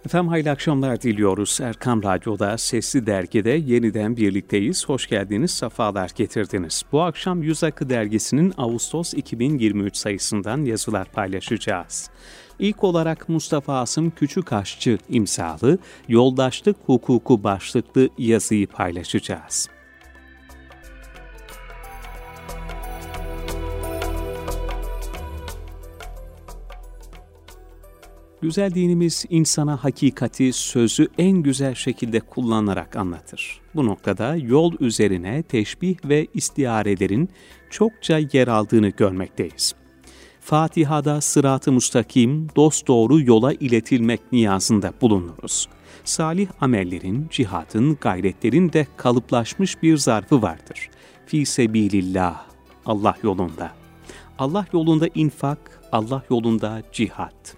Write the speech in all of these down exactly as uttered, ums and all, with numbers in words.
Efendim hayırlı akşamlar diliyoruz. Erkam Radyo'da Sesli Dergi'de yeniden birlikteyiz. Hoş geldiniz, sefalar getirdiniz. Bu akşam Yüz Akı Dergisi'nin Ağustos iki bin yirmi üç sayısından yazılar paylaşacağız. İlk olarak Mustafa Asım Küçükaşçı imzalı Yoldaşlık Hukuku başlıklı yazıyı paylaşacağız. Güzel dinimiz insana hakikati, sözü en güzel şekilde kullanarak anlatır. Bu noktada yol üzerine teşbih ve istiarelerin çokça yer aldığını görmekteyiz. Fatiha'da sırat-ı müstakim, dosdoğru yola iletilmek niyazında bulunuruz. Salih amellerin, cihadın, gayretlerin de kalıplaşmış bir zarfı vardır. Fî sebilillah, Allah yolunda. Allah yolunda infak, Allah yolunda cihat.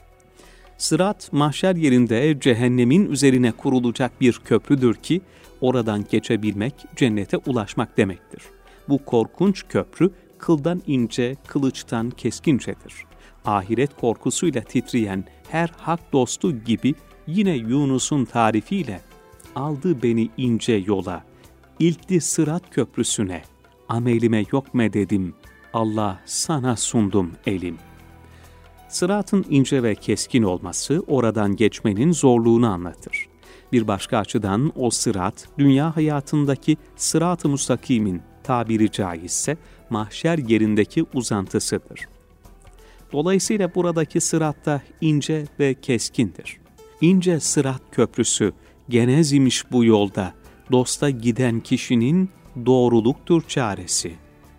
Sırat, mahşer yerinde cehennemin üzerine kurulacak bir köprüdür ki, oradan geçebilmek, cennete ulaşmak demektir. Bu korkunç köprü, kıldan ince, kılıçtan keskincedir. Ahiret korkusuyla titreyen her hak dostu gibi, yine Yunus'un tarifiyle, aldı beni ince yola, ilkti sırat köprüsüne, amelime yok me dedim, Allah sana sundum elim. Sıratın ince ve keskin olması oradan geçmenin zorluğunu anlatır. Bir başka açıdan o sırat, dünya hayatındaki sırat-ı müstakimin tabiri caizse mahşer yerindeki uzantısıdır. Dolayısıyla buradaki sırat da ince ve keskindir. İnce sırat köprüsü, genez imiş bu yolda, dosta giden kişinin doğruluktur çaresi.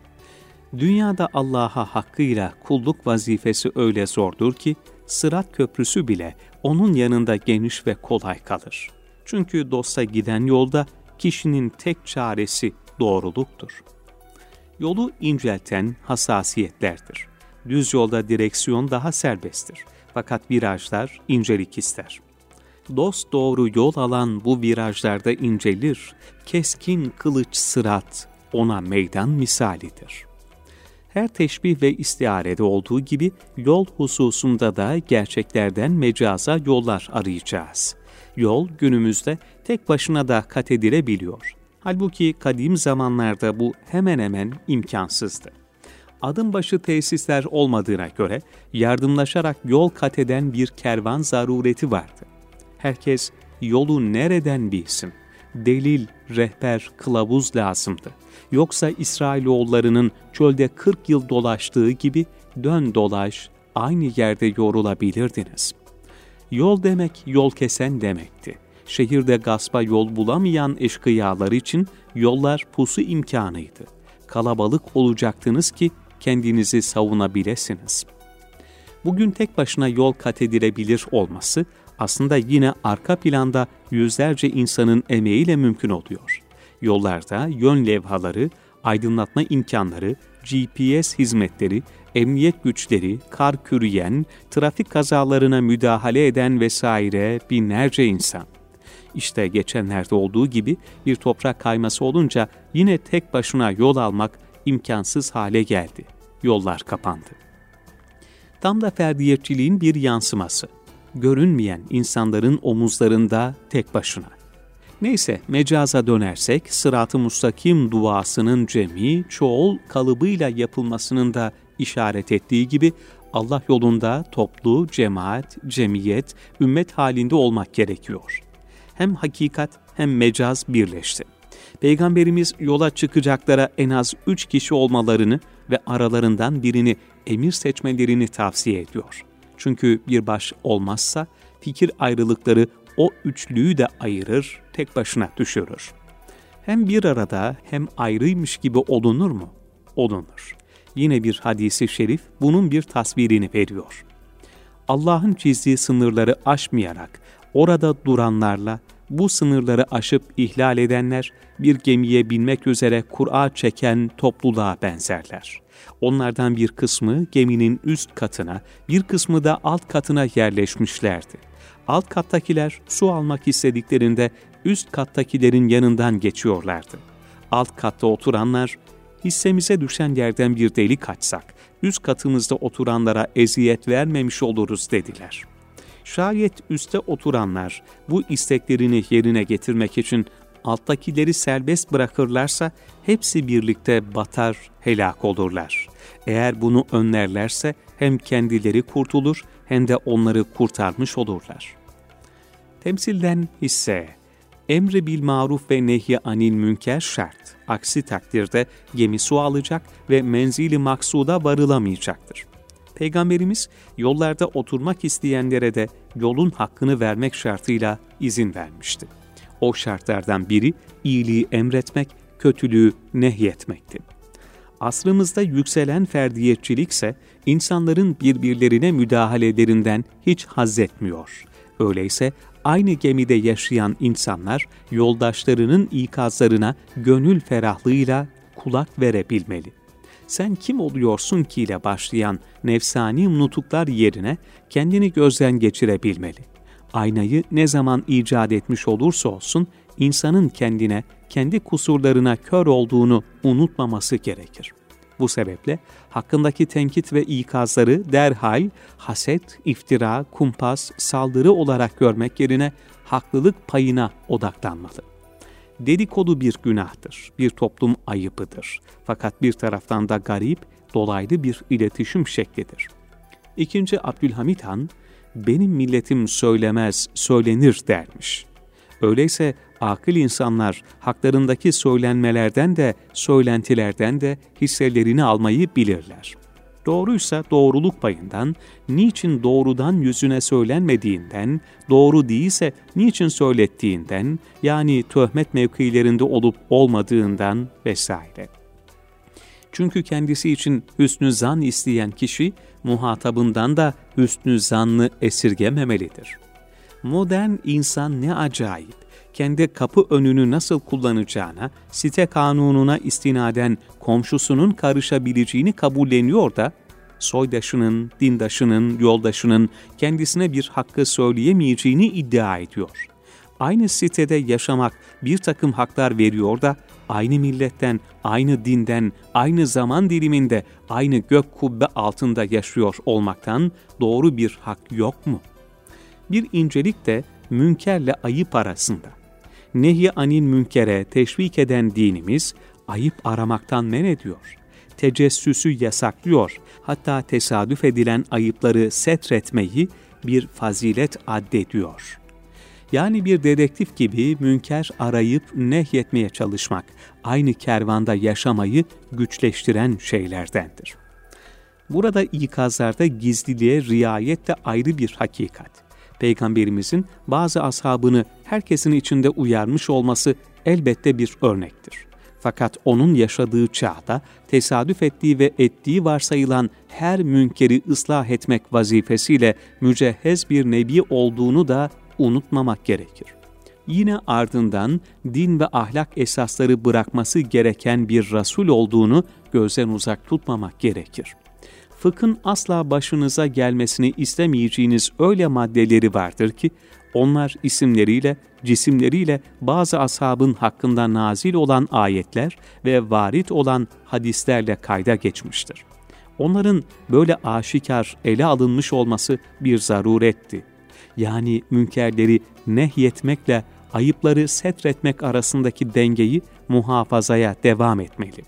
Dünyada Allah'a hakkıyla kulluk vazifesi öyle zordur ki, sırat köprüsü bile onun yanında geniş ve kolay kalır. Çünkü dosta giden yolda kişinin tek çaresi doğruluktur. Yolu incelten hassasiyetlerdir. Düz yolda direksiyon daha serbesttir. Fakat virajlar incelik ister. Dost doğru yol alan bu virajlarda incelir, keskin kılıç sırat ona meydan misalidir. Her teşbih ve istiarede olduğu gibi yol hususunda da gerçeklerden mecaza yollar arayacağız. Yol günümüzde tek başına da kat edilebiliyor. Halbuki kadim zamanlarda bu hemen hemen imkansızdı. Adım başı tesisler olmadığına göre yardımlaşarak yol kat eden bir kervan zarureti vardı. Herkes yolu nereden bilsin? Delil, rehber, kılavuz lazımdı. Yoksa İsrailoğullarının çölde kırk yıl dolaştığı gibi dön dolaş aynı yerde yorulabilirdiniz. Yol demek yol kesen demekti. Şehirde gaspa yol bulamayan eşkıyalar için yollar pusu imkanıydı. Kalabalık olacaktınız ki kendinizi savunabilirsiniz. Bugün tek başına yol kat edilebilir olması aslında yine arka planda yüzlerce insanın emeğiyle mümkün oluyor. Yollarda yön levhaları, aydınlatma imkanları, G P S hizmetleri, emniyet güçleri, kar kürüyen, trafik kazalarına müdahale eden vesaire binlerce insan. İşte geçenlerde olduğu gibi bir toprak kayması olunca yine tek başına yol almak imkansız hale geldi. Yollar kapandı. Tam da ferdiyetçiliğin bir yansıması. Görünmeyen insanların omuzlarında tek başına. Neyse mecaza dönersek sırat-ı müstakim duasının cemi, çoğul kalıbıyla yapılmasının da işaret ettiği gibi Allah yolunda toplu, cemaat, cemiyet, ümmet halinde olmak gerekiyor. Hem hakikat hem mecaz birleşti. Peygamberimiz yola çıkacaklara en az üç kişi olmalarını ve aralarından birini emir seçmelerini tavsiye ediyor. Çünkü bir baş olmazsa fikir ayrılıkları o üçlüyü de ayırır, tek başına düşürür. Hem bir arada hem ayrıymış gibi olunur mu? Olunur. Yine bir hadisi şerif bunun bir tasvirini veriyor. Allah'ın çizdiği sınırları aşmayarak orada duranlarla bu sınırları aşıp ihlal edenler bir gemiye binmek üzere Kur'a çeken topluluğa benzerler. Onlardan bir kısmı geminin üst katına, bir kısmı da alt katına yerleşmişlerdi. Alt kattakiler su almak istediklerinde üst kattakilerin yanından geçiyorlardı. Alt katta oturanlar, hissemize düşen yerden bir delik açsak, üst katımızda oturanlara eziyet vermemiş oluruz dediler. Şayet üste oturanlar bu isteklerini yerine getirmek için alttakileri serbest bırakırlarsa hepsi birlikte batar, helak olurlar. Eğer bunu önlerlerse hem kendileri kurtulur hem de onları kurtarmış olurlar. Temsilden hisse, emri bil maruf ve nehy anil münker şart. Aksi takdirde gemi su alacak ve menzili maksuda varılamayacaktır. Peygamberimiz yollarda oturmak isteyenlere de yolun hakkını vermek şartıyla izin vermişti. O şartlardan biri iyiliği emretmek, kötülüğü nehyetmekti. Asrımızda yükselen ferdiyetçilikse insanların birbirlerine müdahalelerinden hiç haz etmiyor. Öyleyse aynı gemide yaşayan insanlar yoldaşlarının ikazlarına gönül ferahlığıyla kulak verebilmeli. Sen kim oluyorsun ki ile başlayan nefsani nutuklar yerine kendini gözden geçirebilmeli. Aynayı ne zaman icat etmiş olursa olsun insanın kendine, kendi kusurlarına kör olduğunu unutmaması gerekir. Bu sebeple hakkındaki tenkit ve ikazları derhal haset, iftira, kumpas, saldırı olarak görmek yerine haklılık payına odaklanmalı. Dedikodu bir günahtır, bir toplum ayıbıdır. Fakat bir taraftan da garip, dolaylı bir iletişim şeklidir. İkinci Abdülhamit Han, benim milletim söylemez, söylenir dermiş. Öyleyse akıl insanlar haklarındaki söylenmelerden de, söylentilerden de hisselerini almayı bilirler. Doğruysa doğruluk payından, niçin doğrudan yüzüne söylenmediğinden, doğru değilse niçin söylettiğinden, yani töhmet mevkilerinde olup olmadığından vesaire. Çünkü kendisi için hüsnü zan isteyen kişi, muhatabından da hüsnü zannı esirgememelidir. Modern insan ne acayip, kendi kapı önünü nasıl kullanacağına, site kanununa istinaden komşusunun karışabileceğini kabulleniyor da, soydaşının, dindaşının, yoldaşının kendisine bir hakkı söyleyemeyeceğini iddia ediyor. Aynı sitede yaşamak bir takım haklar veriyor da, aynı milletten, aynı dinden, aynı zaman diliminde, aynı gök kubbe altında yaşıyor olmaktan doğru bir hak yok mu? Bir incelik de münkerle ayıp arasında. Nehy anil münkere teşvik eden dinimiz, ayıp aramaktan men ediyor. Tecessüsü yasaklıyor, hatta tesadüf edilen ayıpları setretmeyi bir fazilet addediyor. Yani bir dedektif gibi münker arayıp nehyetmeye çalışmak, aynı kervanda yaşamayı güçleştiren şeylerdendir. Burada ikazlarda gizliliğe riayet de ayrı bir hakikat. Peygamberimizin bazı ashabını herkesin içinde uyarmış olması elbette bir örnektir. Fakat onun yaşadığı çağda tesadüf ettiği ve ettiği varsayılan her münkeri ıslah etmek vazifesiyle mücehhez bir nebi olduğunu da unutmamak gerekir. Yine ardından din ve ahlak esasları bırakması gereken bir Resul olduğunu gözden uzak tutmamak gerekir. Fıkhın asla başınıza gelmesini istemeyeceğiniz öyle maddeleri vardır ki, onlar isimleriyle, cisimleriyle bazı ashabın hakkında nazil olan ayetler ve varit olan hadislerle kayda geçmiştir. Onların böyle aşikar ele alınmış olması bir zaruretti. Yani münkerleri nehyetmekle ayıpları setretmek arasındaki dengeyi muhafazaya devam etmeli.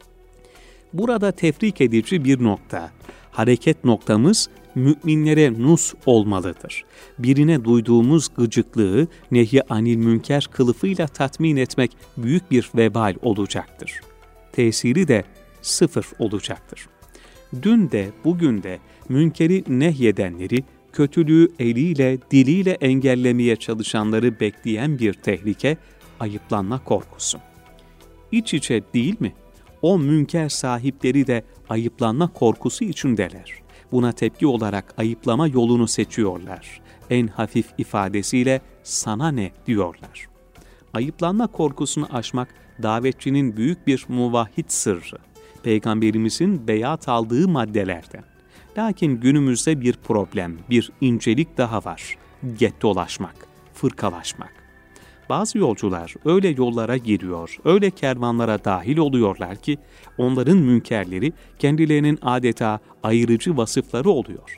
Burada tefrik edici bir nokta, hareket noktamız müminlere nus olmalıdır. Birine duyduğumuz gıcıklığı nehy anil münker kılıfıyla tatmin etmek büyük bir vebal olacaktır. Tesiri de sıfır olacaktır. Dün de bugün de münkeri nehyedenleri, kötülüğü eliyle, diliyle engellemeye çalışanları bekleyen bir tehlike, ayıplanma korkusu. İç içe değil mi? O münker sahipleri de ayıplanma korkusu içindeler. Buna tepki olarak ayıplama yolunu seçiyorlar. En hafif ifadesiyle sana ne diyorlar. Ayıplanma korkusunu aşmak davetçinin büyük bir muvahhid sırrı. Peygamberimizin beyat aldığı maddelerden. Lakin günümüzde bir problem, bir incelik daha var. Gettolaşmak, fırkalaşmak. Bazı yolcular öyle yollara giriyor, öyle kervanlara dahil oluyorlar ki onların münkerleri kendilerinin adeta ayırıcı vasıfları oluyor.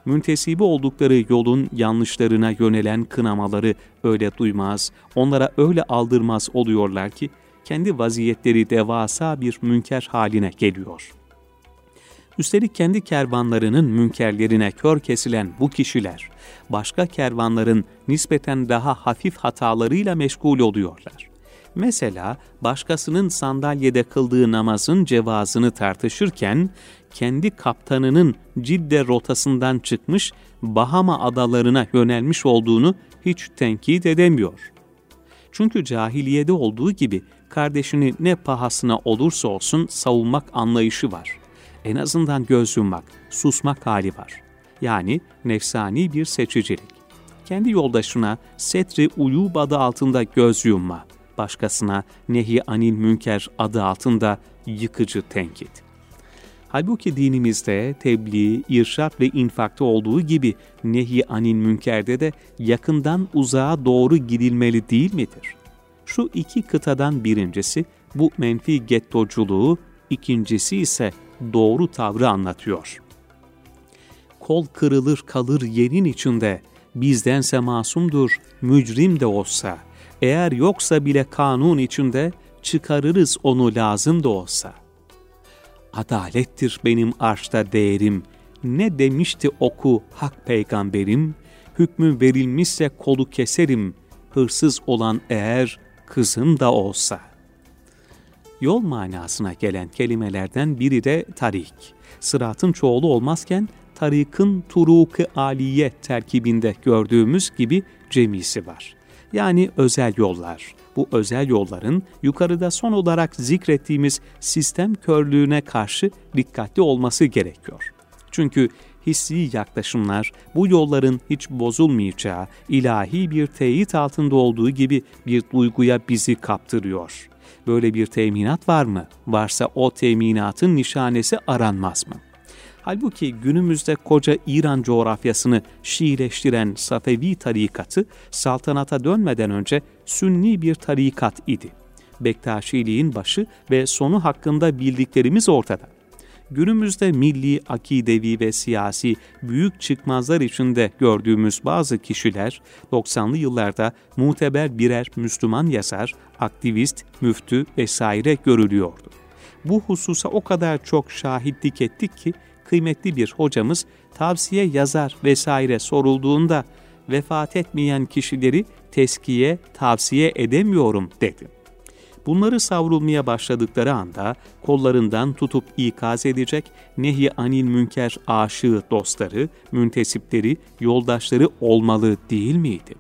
müntesibi oldukları yolun yanlışlarına yönelen kınamaları öyle duymaz, onlara öyle aldırmaz oluyorlar ki, kendi vaziyetleri devasa bir münker haline geliyor. Üstelik kendi kervanlarının münkerlerine kör kesilen bu kişiler, başka kervanların nispeten daha hafif hatalarıyla meşgul oluyorlar. Mesela başkasının sandalyede kıldığı namazın cevazını tartışırken, kendi kaptanının Cidde rotasından çıkmış Bahama adalarına yönelmiş olduğunu hiç tenkit edemiyor. Çünkü cahiliyede olduğu gibi kardeşini ne pahasına olursa olsun savunmak anlayışı var. En azından göz yummak, susmak hali var. Yani nefsani bir seçicilik. Kendi yoldaşına setri uyub adı altında göz yumma, başkasına nehi anil münker adı altında yıkıcı tenkit. Halbuki dinimizde tebliğ, irşat ve infakta olduğu gibi nehi anil münkerde de yakından uzağa doğru gidilmeli değil midir? Şu iki kıtadan birincisi bu menfi gettoculuğu, ikincisi ise doğru tavrı anlatıyor. Kol kırılır kalır yerin içinde, bizdense masumdur, mücrim de olsa. Eğer yoksa bile kanun içinde, çıkarırız onu lazım da olsa. Adalettir benim arşta değerim, ne demişti oku hak peygamberim, hükmü verilmişse kolu keserim, hırsız olan eğer kızım da olsa. Yol manasına gelen kelimelerden biri de tarik. Sıratın çoğulu olmazken tarikın turuk-ı aliye terkibinde gördüğümüz gibi cemisi var. Yani özel yollar. Bu özel yolların yukarıda son olarak zikrettiğimiz sistem körlüğüne karşı dikkatli olması gerekiyor. Çünkü hissi yaklaşımlar bu yolların hiç bozulmayacağı, ilahi bir teyit altında olduğu gibi bir duyguya bizi kaptırıyor. Böyle bir teminat var mı? Varsa o teminatın nişanesi aranmaz mı? Halbuki günümüzde koca İran coğrafyasını Şiileştiren Safevi tarikatı, saltanata dönmeden önce Sünni bir tarikat idi. Bektaşiliğin başı ve sonu hakkında bildiklerimiz ortada. Günümüzde milli, akidevi ve siyasi büyük çıkmazlar içinde gördüğümüz bazı kişiler, doksanlı yıllarda muteber birer Müslüman yazar, aktivist, müftü vesaire görülüyordu. Bu hususa o kadar çok şahitlik ettik ki, kıymetli bir hocamız tavsiye yazar vesaire sorulduğunda vefat etmeyen kişileri teskiye, tavsiye edemiyorum dedi. Bunları savrulmaya başladıkları anda kollarından tutup ikaz edecek nehi anil münker aşığı dostları, müntesipleri, yoldaşları olmalı değil miydi?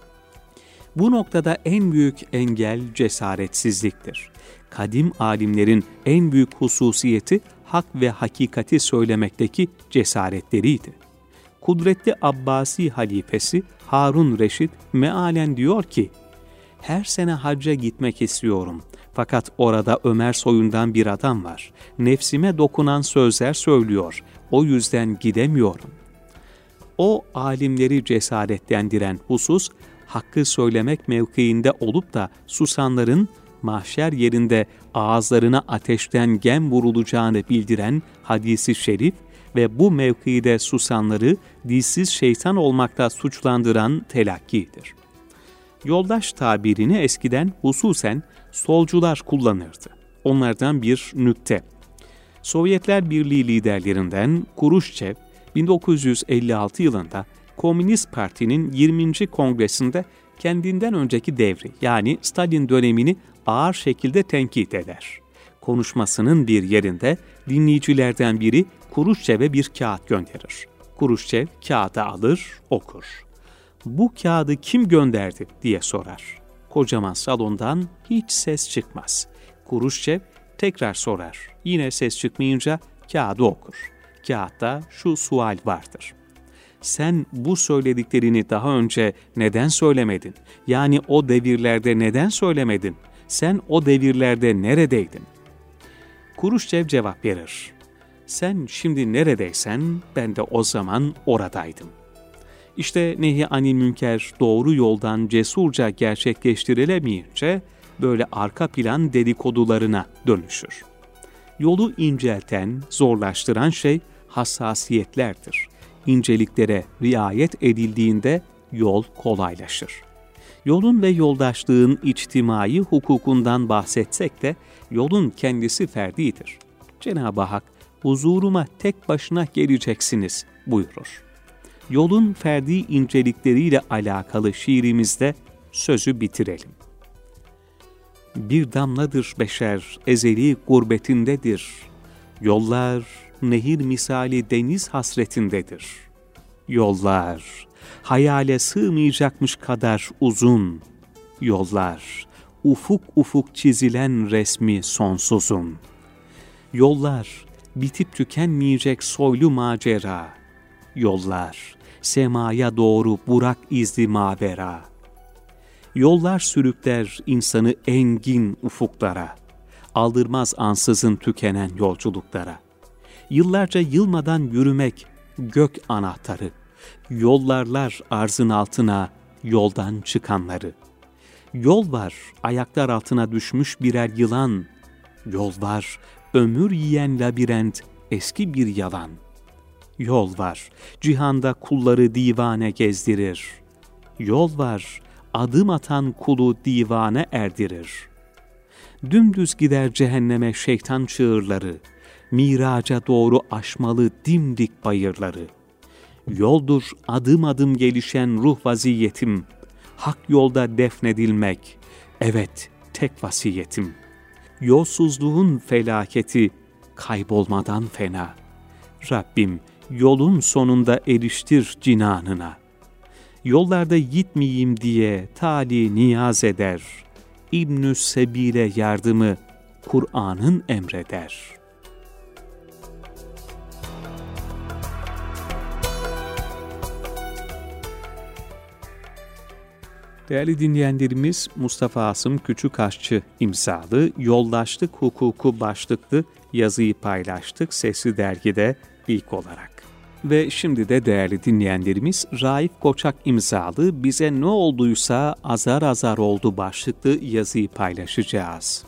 Bu noktada en büyük engel cesaretsizliktir. Kadim alimlerin en büyük hususiyeti hak ve hakikati söylemekteki cesaretleriydi. Kudretli Abbasi halifesi Harun Reşit mealen diyor ki, her sene hacca gitmek istiyorum. Fakat orada Ömer soyundan bir adam var. Nefsime dokunan sözler söylüyor. O yüzden gidemiyorum. O alimleri cesaretlendiren husus, hakkı söylemek mevkiinde olup da susanların mahşer yerinde ağızlarına ateşten gem vurulacağını bildiren hadisi şerif ve bu mevkide susanları dilsiz şeytan olmakla suçlandıran telakkidir. Yoldaş tabirini eskiden hususen solcular kullanırdı. Onlardan bir nükte. Sovyetler Birliği liderlerinden Kuruşçev, bin dokuz yüz elli altı yılında Komünist Parti'nin yirminci kongresinde kendinden önceki devri yani Stalin dönemini ağır şekilde tenkit eder. Konuşmasının bir yerinde dinleyicilerden biri Kuruşçev'e bir kağıt gönderir. Kuruşçev kağıdı alır, okur. Bu kağıdı kim gönderdi diye sorar. Kocaman salondan hiç ses çıkmaz. Kuruşçev tekrar sorar. Yine ses çıkmayınca kağıdı okur. Kağıtta şu sual vardır. Sen bu söylediklerini daha önce neden söylemedin? Yani o devirlerde neden söylemedin? Sen o devirlerde neredeydin? Kuruşçev cevap verir. Sen şimdi neredeysen ben de o zaman oradaydım. İşte nehi anil münker doğru yoldan cesurca gerçekleştirilemeyince böyle arka plan dedikodularına dönüşür. Yolu incelten, zorlaştıran şey hassasiyetlerdir. inceliklere riayet edildiğinde yol kolaylaşır. Yolun ve yoldaşlığın içtimai hukukundan bahsetsek de yolun kendisi ferdidir. Cenab-ı Hak, huzuruma tek başına geleceksiniz buyurur. Yolun ferdi incelikleriyle alakalı şiirimizde sözü bitirelim. Bir damladır beşer, ezeli gurbetindedir. Yollar, nehir misali deniz hasretindedir. Yollar, hayale sığmayacakmış kadar uzun. Yollar, ufuk ufuk çizilen resmi sonsuzun. Yollar, bitip tükenmeyecek soylu macera. Yollar, semaya doğru burak izli mavera. Yollar sürükler insanı engin ufuklara. Aldırmaz ansızın tükenen yolculuklara. Yıllarca yılmadan yürümek gök anahtarı. Yollarlar arzın altına yoldan çıkanları. Yol var ayaklar altına düşmüş birer yılan. Yol var ömür yiyen labirent eski bir yalan. Yol var cihanda kulları divane gezdirir. Yol var adım atan kulu divane erdirir. Dümdüz gider cehenneme şeytan çığırları. Miraca doğru aşmalı dimdik bayırları. Yoldur adım adım gelişen ruh vaziyetim. Hak yolda defnedilmek, evet tek vasiyetim. Yolsuzluğun felaketi, kaybolmadan fena. Rabbim yolun sonunda eriştir cinanına. Yollarda gitmeyeyim diye tali niyaz eder. İbn-i Sebil'e yardımı Kur'an'ın emreder. Değerli dinleyenlerimiz, Mustafa Asım Küçükaşçı imzalı Yoldaşlık Hukuku başlıklı yazıyı paylaştık Sesli Dergi'de ilk olarak. Ve şimdi de değerli dinleyenlerimiz, Raif Koçak imzalı Bize Ne Olduysa Azar Azar Oldu başlıklı yazıyı paylaşacağız.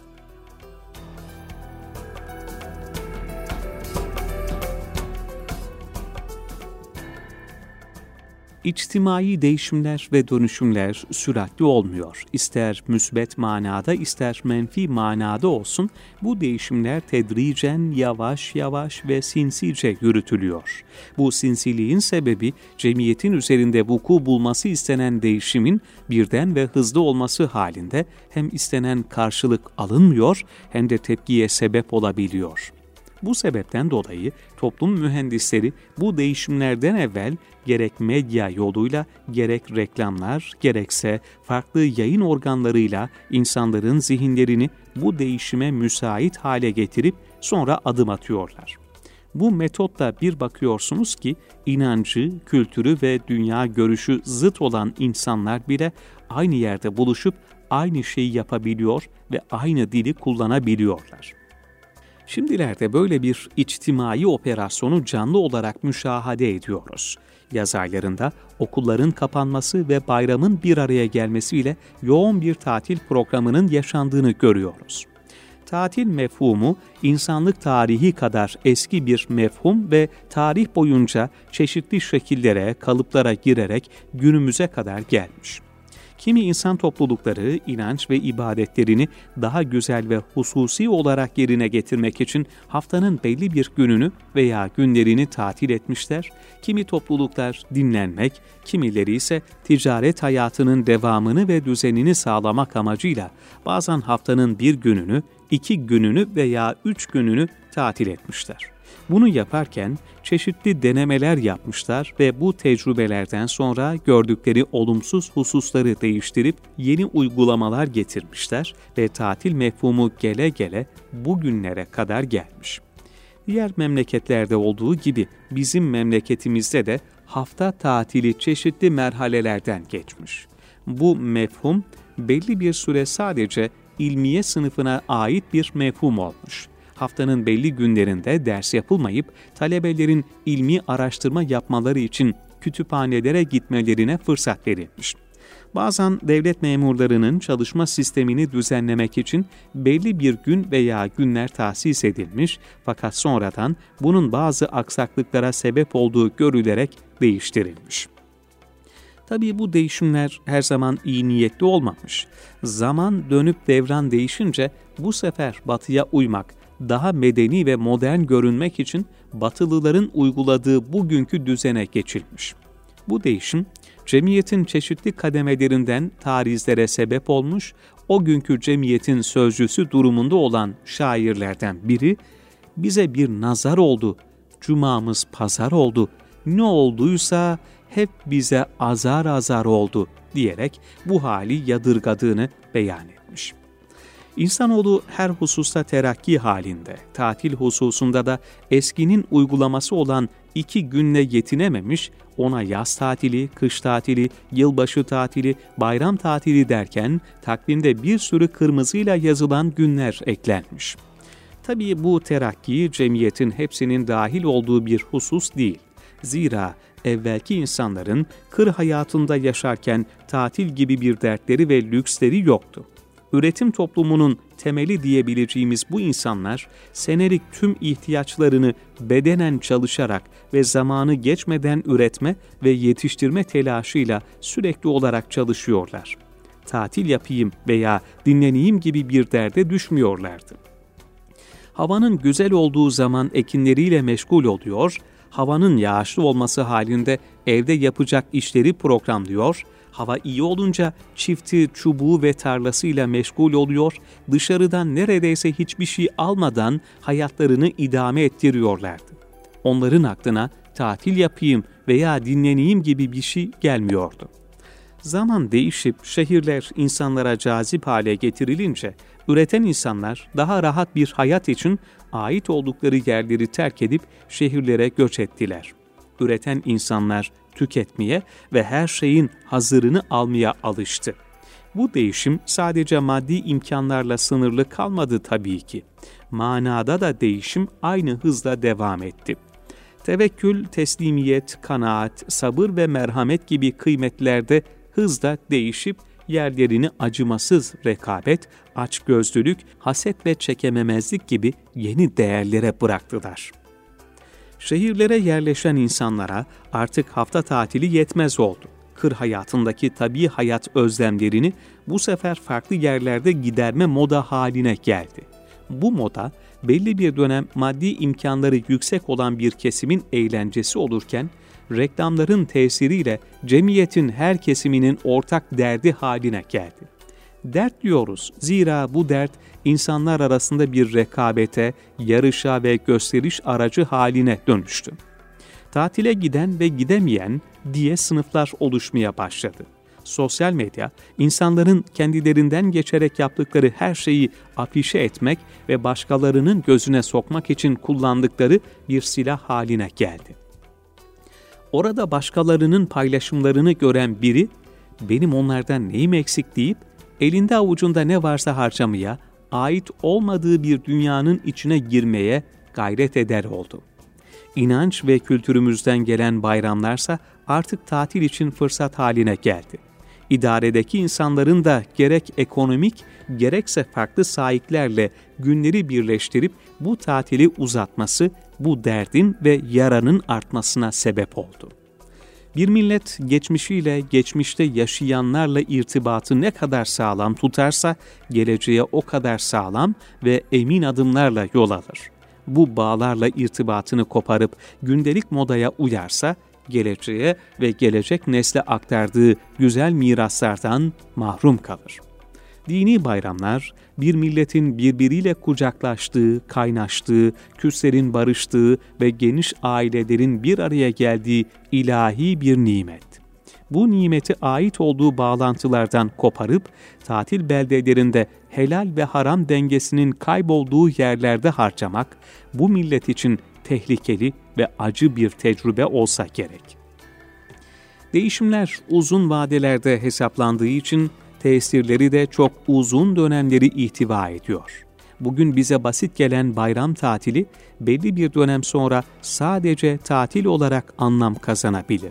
İçtimai değişimler ve dönüşümler süratli olmuyor. İster müsbet manada, ister menfi manada olsun, bu değişimler tedricen yavaş yavaş ve sinsice yürütülüyor. Bu sinsiliğin sebebi, cemiyetin üzerinde vuku bulması istenen değişimin birden ve hızlı olması halinde hem istenen karşılık alınmıyor, hem de tepkiye sebep olabiliyor. Bu sebepten dolayı toplum mühendisleri bu değişimlerden evvel gerek medya yoluyla, gerek reklamlar, gerekse farklı yayın organlarıyla insanların zihinlerini bu değişime müsait hale getirip sonra adım atıyorlar. Bu metotla bir bakıyorsunuz ki inancı, kültürü ve dünya görüşü zıt olan insanlar bile aynı yerde buluşup aynı şeyi yapabiliyor ve aynı dili kullanabiliyorlar. Şimdilerde böyle bir içtimai operasyonu canlı olarak müşahede ediyoruz. Yaz aylarında okulların kapanması ve bayramın bir araya gelmesiyle yoğun bir tatil programının yaşandığını görüyoruz. Tatil mefhumu insanlık tarihi kadar eski bir mefhum ve tarih boyunca çeşitli şekillere, kalıplara girerek günümüze kadar gelmiş. Kimi insan toplulukları inanç ve ibadetlerini daha güzel ve hususi olarak yerine getirmek için haftanın belli bir gününü veya günlerini tatil etmişler. Kimi topluluklar dinlenmek, kimileri ise ticaret hayatının devamını ve düzenini sağlamak amacıyla bazen haftanın bir gününü, iki gününü veya üç gününü tatil etmişler. Bunu yaparken çeşitli denemeler yapmışlar ve bu tecrübelerden sonra gördükleri olumsuz hususları değiştirip yeni uygulamalar getirmişler ve tatil mefhumu gele gele bugünlere kadar gelmiş. Diğer memleketlerde olduğu gibi bizim memleketimizde de hafta tatili çeşitli merhalelerden geçmiş. Bu mefhum belli bir süre sadece ilmiye sınıfına ait bir mefhum olmuş. Haftanın belli günlerinde ders yapılmayıp talebelerin ilmi araştırma yapmaları için kütüphanelere gitmelerine fırsat verilmiş. Bazen devlet memurlarının çalışma sistemini düzenlemek için belli bir gün veya günler tahsis edilmiş fakat sonradan bunun bazı aksaklıklara sebep olduğu görülerek değiştirilmiş. Tabii bu değişimler her zaman iyi niyetli olmamış. Zaman dönüp devran değişince bu sefer Batı'ya uymak, daha medeni ve modern görünmek için Batılıların uyguladığı bugünkü düzene geçilmiş. Bu değişim, cemiyetin çeşitli kademelerinden tarizlere sebep olmuş, o günkü cemiyetin sözcüsü durumunda olan şairlerden biri, bize bir nazar oldu, cumamız pazar oldu, ne olduysa hep bize azar azar oldu diyerek bu hali yadırgadığını beyan etmiş. İnsanoğlu her hususta terakki halinde, tatil hususunda da eskinin uygulaması olan iki günle yetinememiş, ona yaz tatili, kış tatili, yılbaşı tatili, bayram tatili derken takvimde bir sürü kırmızıyla yazılan günler eklenmiş. Tabii bu terakki cemiyetin hepsinin dahil olduğu bir husus değil. Zira evvelki insanların kır hayatında yaşarken tatil gibi bir dertleri ve lüksleri yoktu. Üretim toplumunun temeli diyebileceğimiz bu insanlar senelik tüm ihtiyaçlarını bedenen çalışarak ve zamanı geçmeden üretme ve yetiştirme telaşıyla sürekli olarak çalışıyorlar. Tatil yapayım veya dinleneyim gibi bir derde düşmüyorlardı. Havanın güzel olduğu zaman ekinleriyle meşgul oluyor, havanın yağışlı olması halinde evde yapacak işleri programlıyor, hava iyi olunca çifti, çubuğu ve tarlasıyla meşgul oluyor, dışarıdan neredeyse hiçbir şey almadan hayatlarını idame ettiriyorlardı. Onların aklına tatil yapayım veya dinleneyim gibi bir şey gelmiyordu. Zaman değişip şehirler insanlara cazip hale getirilince, üreten insanlar daha rahat bir hayat için ait oldukları yerleri terk edip şehirlere göç ettiler. Üreten insanlar tüketmeye ve her şeyin hazırını almaya alıştı. Bu değişim sadece maddi imkanlarla sınırlı kalmadı tabii ki. Manada da değişim aynı hızla devam etti. Tevekkül, teslimiyet, kanaat, sabır ve merhamet gibi kıymetlerde hızla değişip yerlerini acımasız rekabet, açgözlülük, haset ve çekememezlik gibi yeni değerlere bıraktılar. Şehirlere yerleşen insanlara artık hafta tatili yetmez oldu. Kır hayatındaki tabii hayat özlemlerini bu sefer farklı yerlerde giderme moda haline geldi. Bu moda belli bir dönem maddi imkanları yüksek olan bir kesimin eğlencesi olurken, reklamların tesiriyle cemiyetin her kesiminin ortak derdi haline geldi. Dert diyoruz, zira bu dert insanlar arasında bir rekabete, yarışa ve gösteriş aracı haline dönüştü. Tatile giden ve gidemeyen diye sınıflar oluşmaya başladı. Sosyal medya, insanların kendilerinden geçerek yaptıkları her şeyi afişe etmek ve başkalarının gözüne sokmak için kullandıkları bir silah haline geldi. Orada başkalarının paylaşımlarını gören biri, benim onlardan neyim eksik deyip, elinde avucunda ne varsa harcamaya, ait olmadığı bir dünyanın içine girmeye gayret eder oldu. İnanç ve kültürümüzden gelen bayramlarsa artık tatil için fırsat haline geldi. İdaredeki insanların da gerek ekonomik, gerekse farklı sahiplerle günleri birleştirip bu tatili uzatması, bu derdin ve yaranın artmasına sebep oldu. Bir millet geçmişiyle, geçmişte yaşayanlarla irtibatı ne kadar sağlam tutarsa, geleceğe o kadar sağlam ve emin adımlarla yol alır. Bu bağlarla irtibatını koparıp gündelik modaya uyarsa, geleceğe ve gelecek nesle aktardığı güzel miraslardan mahrum kalır. Dini bayramlar, bir milletin birbiriyle kucaklaştığı, kaynaştığı, küslerin barıştığı ve geniş ailelerin bir araya geldiği ilahi bir nimet. Bu nimeti ait olduğu bağlantılardan koparıp, tatil beldelerinde helal ve haram dengesinin kaybolduğu yerlerde harcamak, bu millet için tehlikeli ve acı bir tecrübe olsa gerek. Değişimler uzun vadelerde hesaplandığı için tesirleri de çok uzun dönemleri ihtiva ediyor. Bugün bize basit gelen bayram tatili belli bir dönem sonra sadece tatil olarak anlam kazanabilir.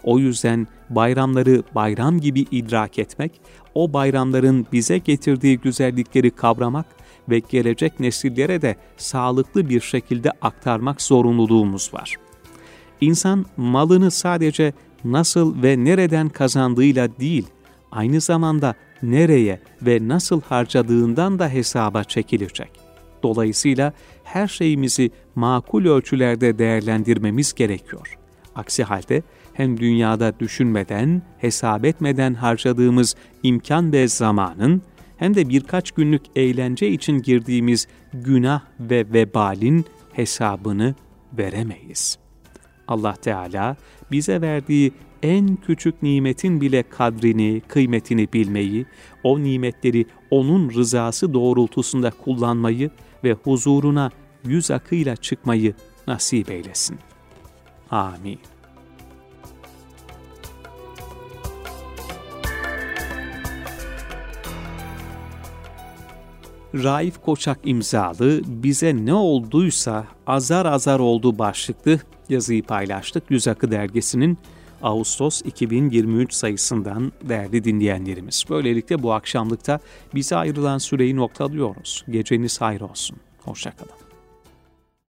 O yüzden bayramları bayram gibi idrak etmek, o bayramların bize getirdiği güzellikleri kavramak ve gelecek nesillere de sağlıklı bir şekilde aktarmak zorunluluğumuz var. İnsan malını sadece nasıl ve nereden kazandığıyla değil, aynı zamanda nereye ve nasıl harcadığından da hesaba çekilecek. Dolayısıyla her şeyimizi makul ölçülerde değerlendirmemiz gerekiyor. Aksi halde hem dünyada düşünmeden, hesap etmeden harcadığımız imkan ve zamanın, hem de birkaç günlük eğlence için girdiğimiz günah ve vebalin hesabını veremeyiz. Allah Teala bize verdiği en küçük nimetin bile kadrini, kıymetini bilmeyi, o nimetleri onun rızası doğrultusunda kullanmayı ve huzuruna yüz akıyla çıkmayı nasip eylesin. Amin. Raif Koçak imzalı "Bize ne olduysa azar azar oldu" başlıklı yazıyı paylaştık Yüz Akı dergisinin Ağustos iki bin yirmi üç sayısından değerli dinleyenlerimiz. Böylelikle bu akşamlıkta bize ayrılan süreyi noktalıyoruz. Geceniz hayır olsun. Hoşça kalın.